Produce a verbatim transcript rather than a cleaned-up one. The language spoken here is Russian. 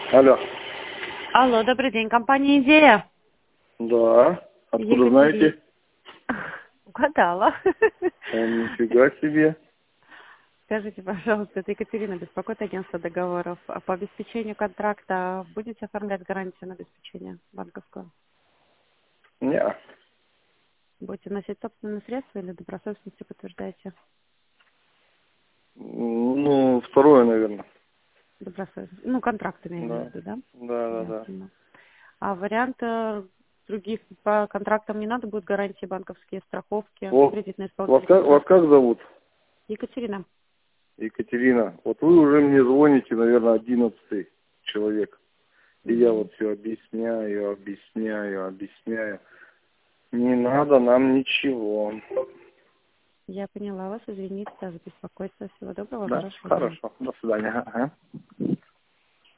Алло. Алло, добрый день, компания «Идея». Да. Откуда Екатерина. знаете? Угадала. О, нифига себе. Скажите, пожалуйста, это Екатерина, беспокоит агентство договоров. А по обеспечению контракта будете оформлять гарантию на обеспечение банковскую? Не. Будете носить собственные средства или добросовестностью подтверждаете? Ну, второе, наверное. Добросовестность. Ну, контракт имею в Да. виду, да? Да, да, да. Ясно. А варианты других по контрактам не надо будет гарантии банковские, страховки, О, кредитные вас исполнители как, вас контракта? как зовут? Екатерина. Екатерина. Вот вы уже мне звоните, наверное, одиннадцатый человек. И я Мгм. вот все объясняю, объясняю, объясняю. Не надо нам ничего. Я поняла вас, извините за беспокойство. Всего доброго, Да, хорошего дня. хорошо. До свидания. Ага.